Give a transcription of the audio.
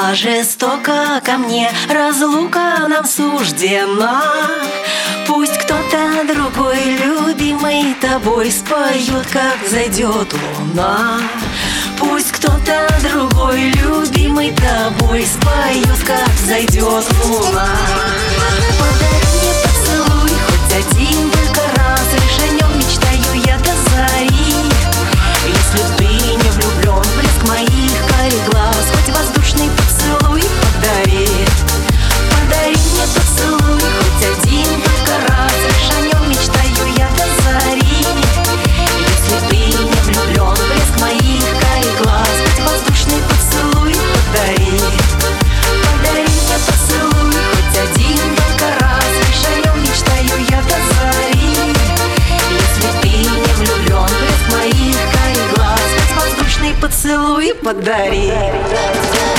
судьба жестока ко мне, разлука нам суждена. Пусть кто-то другой, любимый тобой, споет, как зайдет луна. Пусть кто-то другой, любимый тобой, споет, как зайдет луна. Подари мне поцелуй, хоть один только раз, лишь о нем мечтаю я до зари. Если ты не влюблен, блеск моих карих глаз, хоть воздушный поцелуй подари. Подари мне поцелуй, хоть один только раз, лишь о нем мечтаю я до зари. Если ты не влюблен, блеск моих карих глаз, хоть воздушный поцелуй подари. Подари мне поцелуй, хоть один только раз, лишь о нем мечтаю я до зари. Если ты не влюблен, блеск моих карих глаз, хоть воздушный поцелуй подари.